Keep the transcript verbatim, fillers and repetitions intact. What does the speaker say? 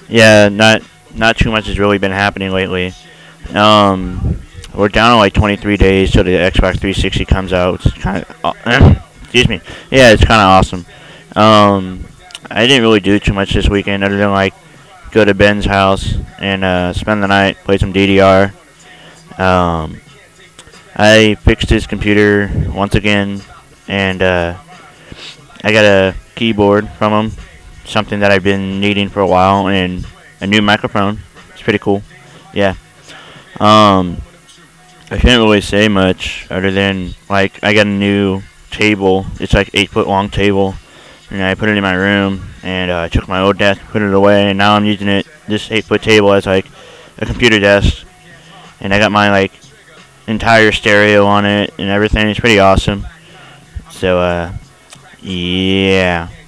Yeah, not not too much has really been happening lately. Um, we're down to like twenty-three days till the Xbox three sixty comes out. It's kind of excuse me. Yeah, it's kind of awesome. Um, I didn't really do too much this weekend other than like go to Ben's house and uh, spend the night, play some D D R. Um, I fixed his computer once again, and uh, I got a keyboard from him, something that I've been needing for a while, and a new microphone. It's pretty cool. Yeah. Um, I can't really say much other than like I got a new table. It's like eight foot long table, and I put it in my room. And uh, I took my old desk, put it away, and now I'm using it. This eight foot table as like a computer desk, and I got my like entire stereo on it and everything. It's pretty awesome. So uh, yeah.